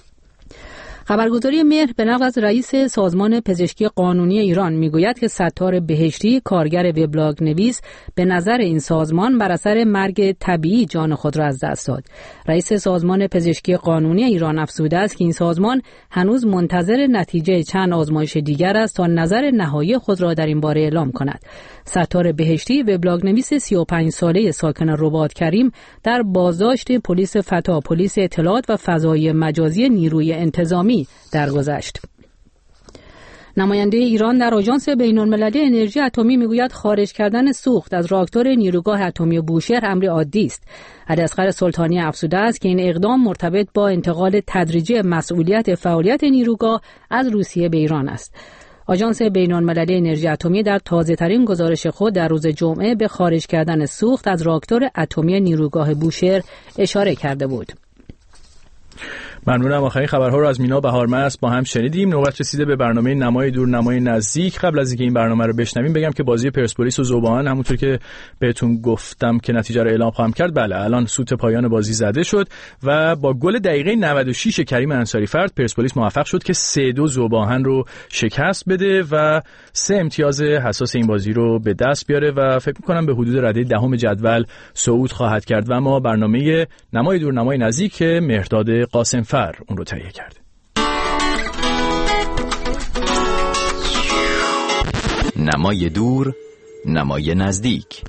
خبرگزاری مهر به نقل از رئیس سازمان پزشکی قانونی ایران میگوید که ستار بهشتی کارگر وبلاگ نویس به نظر این سازمان بر اثر مرگ طبیعی جان خود را از دست داد. رئیس سازمان پزشکی قانونی ایران افزوده است که این سازمان هنوز منتظر نتیجه چند آزمایش دیگر است تا نظر نهایی خود را در این باره اعلام کند. ستار بهشتی وبلاگ نویس سی و پنج ساله ساکن رباط کریم در بازداشت پلیس فتا، پلیس اطلاعات و فضای مجازی نیروی انتظامی درگذشت. نماینده ایران در آژانس بین‌المللی انرژی اتمی میگوید خارج کردن سوخت از راکتور نیروگاه اتمی بوشهر امر عادی است. علیاصغر سلطانی افزوده است که این اقدام مرتبط با انتقال تدریجی مسئولیت فعالیت نیروگاه از روسیه به ایران است. آژانس بین‌المللی انرژی اتمی در تازه‌ترین گزارش خود در روز جمعه به خارج کردن سوخت از راکتور اتمی نیروگاه بوشهر اشاره کرده بود. ممنونم. آخرین خبرها رو از مینا بهارمست با هم شنیدیم. نوبت رسیده به برنامه نمای دور نمای نزدیک. قبل از اینکه این برنامه رو بشنویم بگم که بازی پرسپولیس و ذوباهن همونطور که بهتون گفتم که نتیجه رو اعلام خواهم کرد، بله الان سوت پایان بازی زده شد و با گل دقیقه نود و شش کریم انصاری فرد پرسپولیس موفق شد که سه دو ذوباهن رو شکست بده و سه امتیاز حساس این بازی رو به دست بیاره و فکر می‌کنم به حدود رده دهم جدول صعود خواهد کرد و ما برنامه نمای دور نمای نزدیک مهرداد قاسمفر اون رو تهیه کرده. نمای دور نمای نزدیک.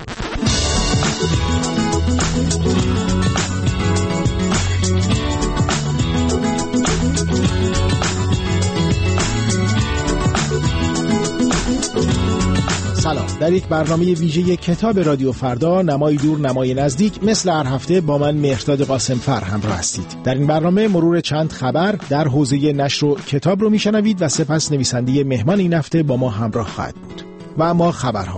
سلام. در یک برنامه ویژه کتاب رادیو فردا نمای دور نمای نزدیک مثل هر هفته با من مهرداد قاسمفر همراه هستید. در این برنامه مرور چند خبر در حوزه نشر و کتاب رو میشنوید و سپس نویسنده مهمان این هفته با ما همراه خواهد بود. و اما خبرها.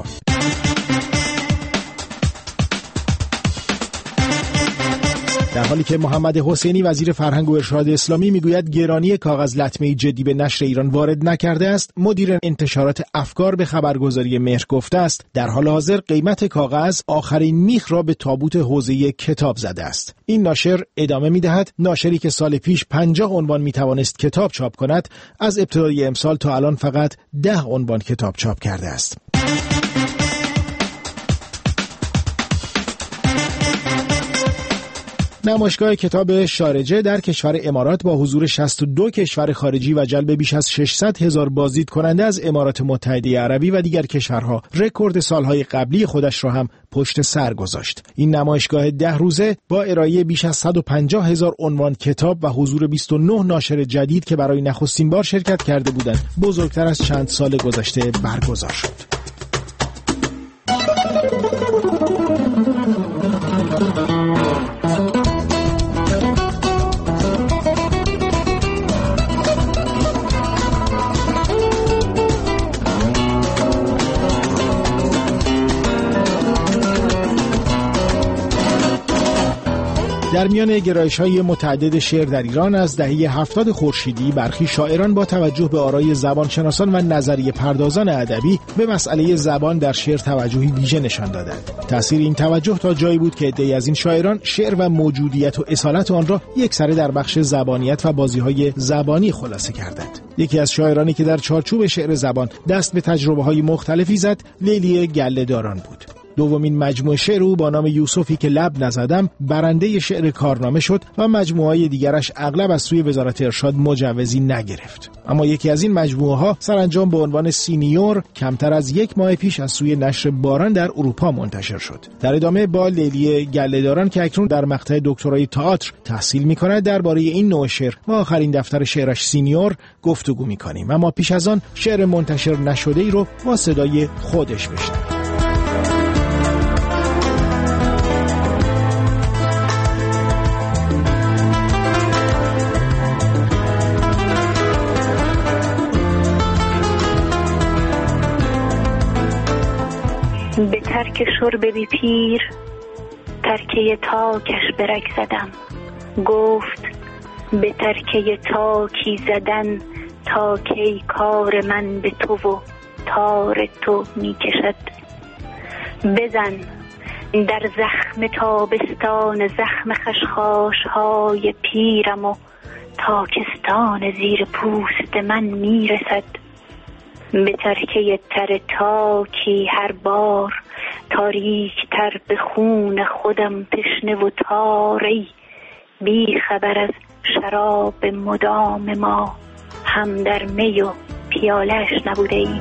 در حالی که محمد حسینی وزیر فرهنگ و ارشاد اسلامی میگوید گرانی کاغذ لطمه‌ای جدی به نشر ایران وارد نکرده است، مدیر انتشارات افکار به خبرگزاری مهر گفته است در حال حاضر قیمت کاغذ آخرین میخ را به تابوت حوزه کتاب زده است. این ناشر ادامه میدهد ناشری که سال پیش پنجاه عنوان میتوانست کتاب چاپ کند، از ابتدای امسال تا الان فقط ده عنوان کتاب چاپ کرده است. نمایشگاه کتاب شارجه در کشور امارات با حضور شصت و دو کشور خارجی و جلب بیش از ششصد هزار بازدید کننده از امارات متحده عربی و دیگر کشورها رکورد سالهای قبلی خودش را هم پشت سر گذاشت. این نمایشگاه ده روزه با ارائه بیش از صد و پنجاه هزار عنوان کتاب و حضور بیست و نه ناشر جدید که برای نخستین بار شرکت کرده بودند، بزرگتر از چند سال گذشته برگزار شد. در میان گرایش‌های متعدد شعر در ایران از دهه هفتاد خورشیدی برخی شاعران با توجه به آرای زبانشناسان و نظریه پردازان ادبی به مسئله زبان در شعر توجهی ویژه نشان دادند. تأثیر این توجه تا جایی بود که عده‌ای از این شاعران شعر و موجودیت و اصالت آن را یکسره در بخش زبانیت و بازی‌های زبانی خلاصه کردند. یکی از شاعرانی که در چارچوب شعر زبان دست به تجربه‌های مختلفی زد، لیلی گله‌داران بود. دومین مجموعه شعر او با نام یوسفی که لب نزدم برنده شعر کارنامه شد و مجموعه‌های دیگرش اغلب از سوی وزارت ارشاد مجوزی نگرفت. اما یکی از این مجموعه ها سرانجام به عنوان سینیور کمتر از یک ماه پیش از سوی نشر باران در اروپا منتشر شد. در ادامه با لیلی گله‌داران که اکنون در مقطع دکترای تئاتر تحصیل می‌کند درباره این نوع شعر و آخرین دفتر شعرش سینیور گفتگو می‌کنیم. اما پیش از آن شعر منتشر نشده‌ای رو با صدای خودش بشنویم. به ترک شرب بی پیر ترکه تاکش برک زدم، گفت به ترکه تاکی زدن تا کی کار من به تو و تار تو می کشد. بزن در زخم تابستان زخم خشخاش های پیرم و تاکستان زیر پوست من می رسد. به ترکه تر تاکی هر بار تاریک تر به خون خودم تشنه و تاری، بی خبر از شراب مدام ما هم در می و پیالش نبوده ایم.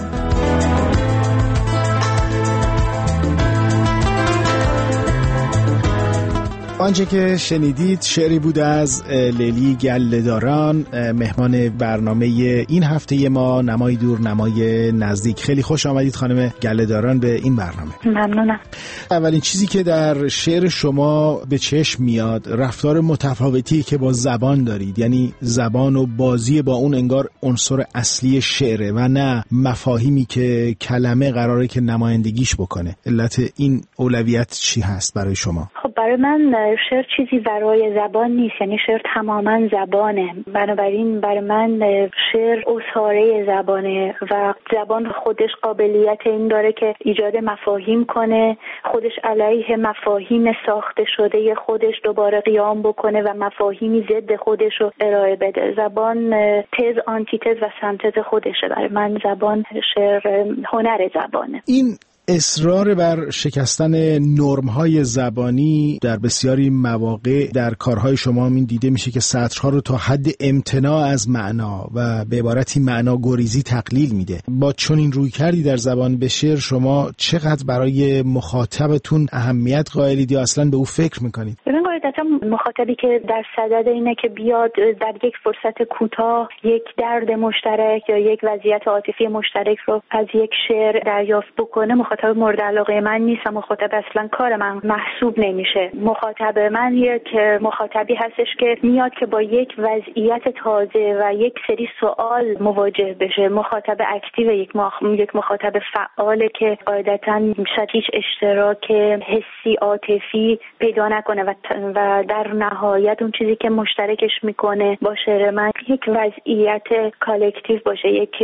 آنچه که شنیدید شعری بود از لیلی گله‌داران، مهمان برنامه این هفته ما نمای دور نمای نزدیک. خیلی خوش آمدید خانم گله‌داران به این برنامه. ممنونم. اولین چیزی که در شعر شما به چشم میاد رفتار متفاوتی که با زبان دارید، یعنی زبان و بازی با اون انگار عنصر اصلی شعره و نه مفاهیمی که کلمه قراره که نمایندگیش بکنه. علت این اولویت چی هست برای شما؟ خب برای من شعر چیزی ورای زبان نیست، یعنی شعر تماما زبانه. بنابراین برای من شعر اصاره زبانه و زبان خودش قابلیت این داره که ایجاد مفاهیم کنه، خودش علیه مفاهیم ساخته شده خودش دوباره قیام بکنه و مفاهیمی ضد خودش رو ارائه بده. زبان تز آنتیتز و سنتز خودشه. برای من زبان شعر هنر زبانه. این اصرار بر شکستن نرم‌های زبانی در بسیاری مواقع در کارهای شما این دیده میشه که سطرها رو تا حد امتناع از معنا و به عبارتی معنا گریزی تقلیل میده. با چنین رویکردی در زبان به شعر شما چقدر برای مخاطبتون اهمیت قائلید یا اصلا به او فکر میکنید؟ ببین قاعدتا مخاطبی که در صدد اینه که بیاد در یک فرصت کوتاه یک درد مشترک یا یک وضعیت عاطفی مشترک رو از یک شعر دریافت بکنه، مخاطب مورد علاقه من نیست. مخاطب اصلا کار من محسوب نمیشه. مخاطب من یک مخاطبی هستش که میاد که با یک وضعیت تازه و یک سری سوال مواجه بشه. مخاطب اکتیو یک مخ... یک مخاطب فعاله که قاعدتاً شاید هیچ اشتراک حسی عاطفی پیدا نکنه و, ت... و در نهایت اون چیزی که مشترکش میکنه با شعر من یک وضعیت کالکتیو باشه، یک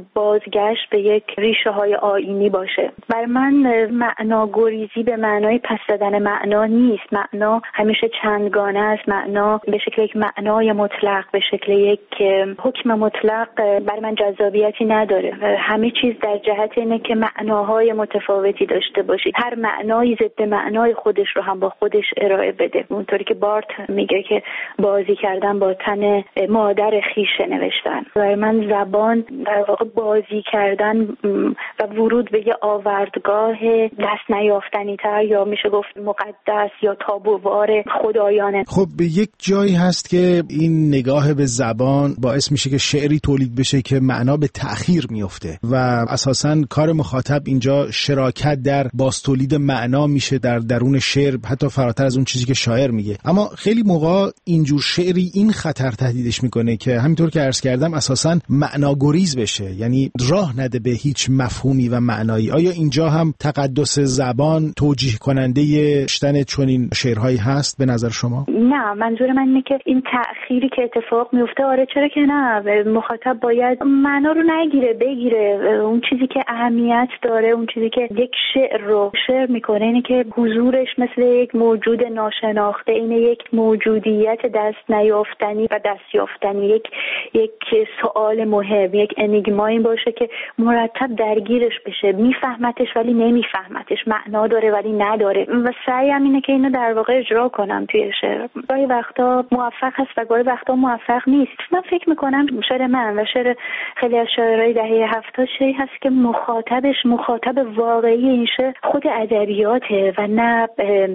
بازگشت به یک ریشه های آیینی باشه. برای من معنا گریزی به معنای پس دادن معنا نیست. معنا همیشه چندگانه است. معنا به شکل یک معنای مطلق، به شکل یک حکم مطلق برای من جذابیتی نداره. همه چیز در جهت اینه که معناهای متفاوتی داشته باشید. هر معنایی ضد معنای خودش رو هم با خودش ارائه بده. اونطوری که بارت میگه که بازی کردن با تن مادر خیشه نوشتن. برای من زبان در واقع بازی کردن و ورود به یه آوردگاه دست نیافتنی تر یا میشه گفت مقدس یا تابووار خدایانه. خب به یک جایی هست که این نگاه به زبان باعث میشه که شعری تولید بشه که معنا به تأخیر میفته و اساساً کار مخاطب اینجا شراکت در بازتولید معنا میشه در درون شعر، حتی فراتر از اون چیزی که شاعر میگه. اما خیلی موقع اینجور شعری این خطر تهدیدش میکنه که همینطور که عرض کردم اساساً معناگریز بشه، یعنی راه نده به هیچ مفهومی و معنایی. آیا اینجا هم تقدس زبان توجیه کننده شتن چنین شعرهایی هست به نظر شما؟ نه، منظور من اینه که این تأخیری که اتفاق میفته، آره چرا که نه، مخاطب باید معنا رو نگیره بگیره. اون چیزی که اهمیت داره، اون چیزی که یک شعر رو شعر میکنه اینه که حضورش مثل یک موجود ناشناخته، اینه یک موجودیت دست نیافتنی و دست یافتنی، یک یک سوال مهم، یک انیگمایی باشه که مرتب درگیرش بشه، میفهمتش ولی نمیفهمتش، معنا داره ولی نداره و سعیم اینه که اینو در واقع اجرا کنم توی شعر. گاهی وقتا موفق هست و گاهی وقتا موفق نیست. من فکر میکنم شعر من و شعر خیلی از شاعرای دهه هفتاد شعری هست که مخاطبش مخاطب واقعی این شعر خود ادبیاته و نه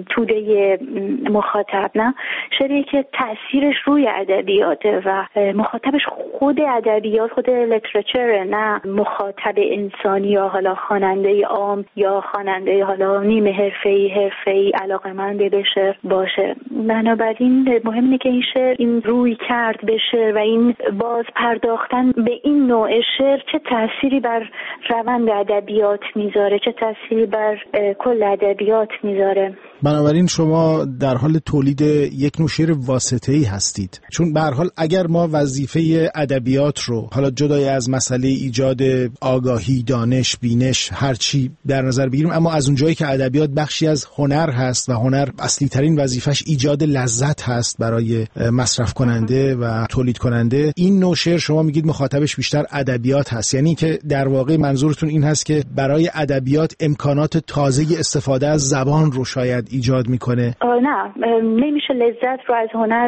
توده مخاطب، نه شعری که تأثیرش روی ادبیاته و مخاطبش خود ادبیات، خود لیترچر، نه مخاطب انسانی یا حالا خواننده عام یا خواننده حالا نیمه حرفه‌ای حرفه‌ای علاقه‌مند به شعر باشه. بنابراین مهم اینه که این شعر، این روی کرد به شعر و این باز پرداختن به این نوع شعر چه تأثیری بر روند ادبیات میذاره، چه تأثیری بر کل ادبیات میذاره. بنابراین شما در حال تولید یک نوع شعر واسطه‌ای هستید، چون به هر حال اگر ما وظیفه ادبیات رو حالا جدای از مسئله ایجاد آگاهی، دانش، بینش، هر چی در نظر بگیریم، اما از اونجایی که ادبیات بخشی از هنر هست و هنر اصلی ترین وظیفش ایجاد لذت هست برای مصرف کننده و تولید کننده، این نوع شعر شما میگید مخاطبش بیشتر ادبیات هست، یعنی که در واقع منظورتون این هست که برای ادبیات امکانات تازه استفاده از زبان رو شاید ایجاد میکنه؟ نه، نمیشه لذت رو از هنر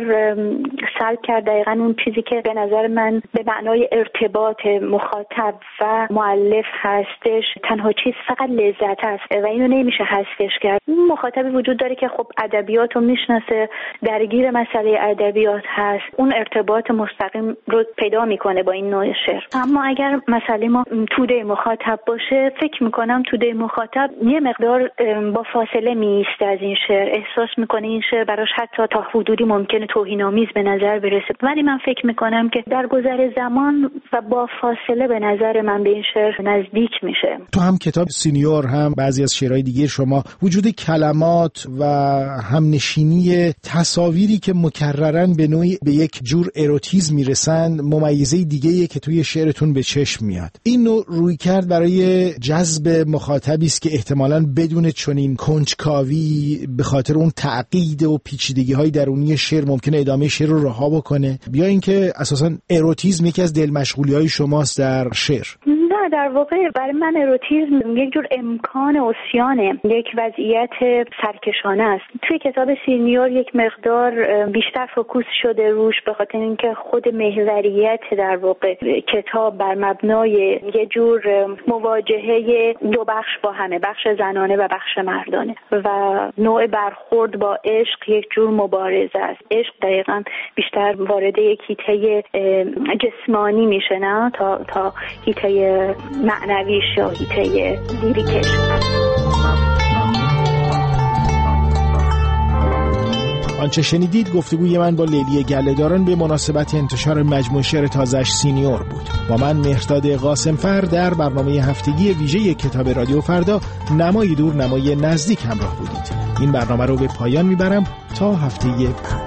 سلب کرد. دقیقاً اون چیزی که به نظر من به معنای ارتباط مخاطب و مؤلف هستش، تنها چیز فقط لذت هست و اینو نمیشه حذفش کرد. مخاطبی وجود داره که خب ادبیات رو میشناسه، درگیر مسئله ادبیات هست، اون ارتباط مستقیم رو پیدا میکنه با این نوع شعر. اما اگر مسئله ما توده مخاطب باشه، فکر میکنم توده مخاطب یه مقدار با فاصله میایسته از این شعر، احساس میکنه این شعر براش حتی تا حدودی ممکنه توهین‌آمیز به نظر برسه، ولی من فکر میکنم که در گذر زمان و با فاصله به نظر من به این شعر نزدیک میشه. تو هم کتاب سینیور هم بعضی از شعرهای دیگه شما وجود کلمات و همنشینی تصاویری که مکررن به نوعی به یک جور اروتیزم میرسن ممیزه دیگه‌ایه که توی شعرتون به چشم میاد. این نوع روی کرد برای جذب مخاطبی است که احتمالاً بدون چنین کنجکاوی به خاطر اون تعقید و پیچیدگی‌های درونی شعر ممکنه ادامه شعر رو رها بکنه، بیا اینکه اساساً اروتیزم یکی از دل مشغولی‌های شماست در شعر. نه، در واقع برای من اروتیزم یک جور امکان عصیانه، یک وضعیت سرکشانه است. توی کتاب سینیور یک مقدار بیشتر فوکوس شده روش به خاطر اینکه خود محوریت در واقع کتاب بر مبنای یه جور مواجهه دو بخش با همه، بخش زنانه و بخش مردانه و نوع برخورد با عشق یک جور مبارزه است. عشق دقیقاً بیشتر وارد یک حیطه جسمانی میشه نه تا تا حیطه معنویش یا حیطه لیریکش. آنچه شنیدید گفتگوی من با لیلی گله‌داران به مناسبت انتشار مجموعه شعر تازه‌اش سینیور بود. با من مهرداد قاسمفر در برنامه هفتگی ویژه کتاب رادیو فردا نمای دور نمای نزدیک همراه بودید. این برنامه رو به پایان میبرم تا هفته بعد.